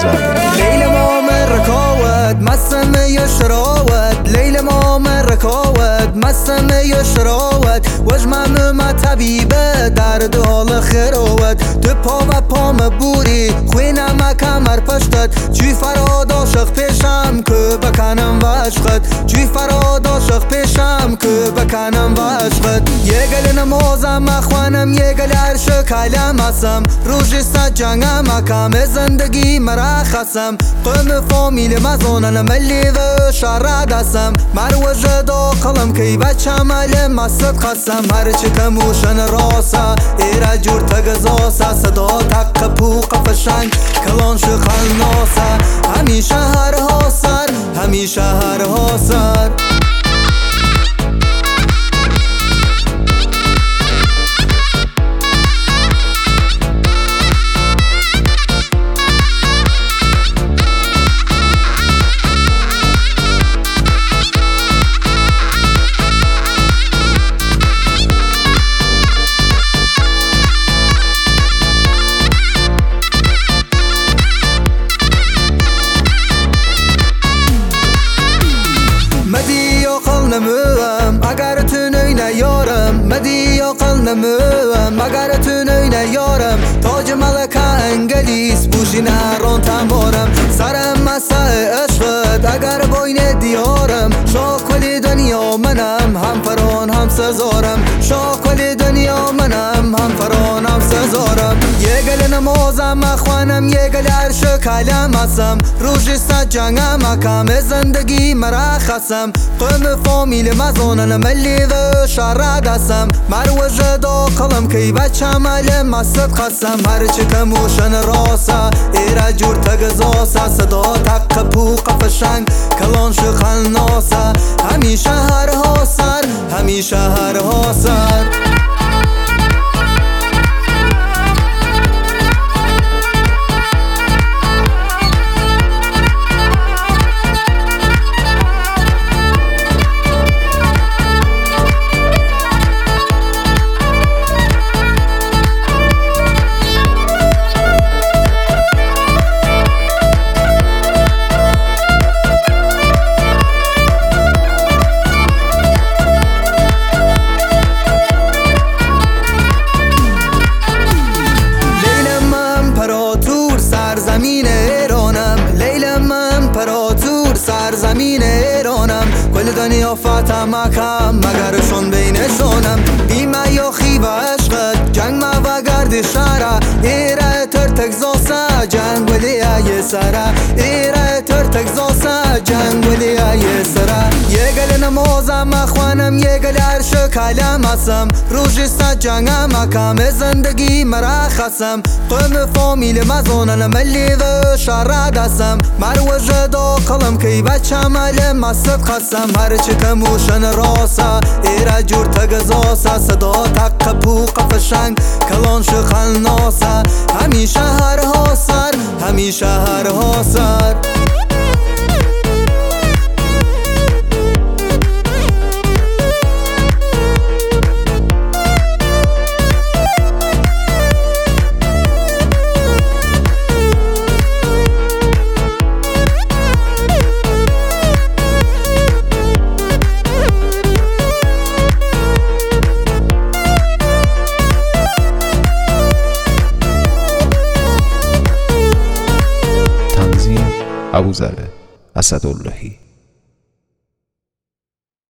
ابوذر. لیل ما رکاوت مستم یشراوت، لیل ما رکاوت مستم یشراوت، وجمم ما طبیبه درد حال خیروت، تو پا و پام بوری خوینم کمر پشتت، چی فراد عاشق پیشم که بکنم و عشقت، چی فراد عاشق پیشم که بکنم و عشقت. یه گل نمازم اخوانم یه گل عرش کلم هستم، روش ست جنگم اکم زندگی مرخصم، قم فامیل مزانن ملی و شهر دستم، مروج دا قلم کی بچم علی مست خستم، هر چی کموشن راسا ایره جور تگزاسا، صدا تق پوق فشنگ کلان شخل ناسا، همیشه هر حاصر همیشه هر حاصر. اگر تو نوینه یارم مدی عقل نموم، اگر تو نوینه یارم تاج ملکه انگلیس پوشین هران تنبارم، سرم مسه عشقت اگر باین دیارم، شاکل دنیا منم هم فران هم سزارم، شاکل دنیا منم هم فران هم سزارم. یه گل نمازم اخوانم یه گل عرش کلم هستم، روش ست جنگم اکم زندگی مرخصم، قم فامیل مزانن ملی و شهر دستم، مروج دا قلم کی بچم علی مست خستم، هر چی کموشن راسا ایره جور تگزاسا، صدا تق پوق فشنگ کلان شخل ناسا، همیشه هر حاصر همیشه هر حاصر. سرزمین ایرانم کل دنیا فاطمه کم مگرشون بینشونم، بیمه یا خیب عشقت جنگ ما و گرد شهره، ایره تر تگزاسه جنگ ولی یه سره، ایره تر تگزاسه جنگ ولی یه سره. یه گل نمازم اخوانم یه گل عرش کلم هستم، روش ست جنگم اکم زندگی مرخصم، قم فامیل مزانن ملی و شهر دستم، مروج دا قلم کی بچم علی مست خستم، هر چی کموشن راسا ایره جور تگزاسا، صدا تق پوق فشنگ کلان شخل ناسا، همیشه هر حاصر همیشه هر حاصر. ابوذر اسداللهی.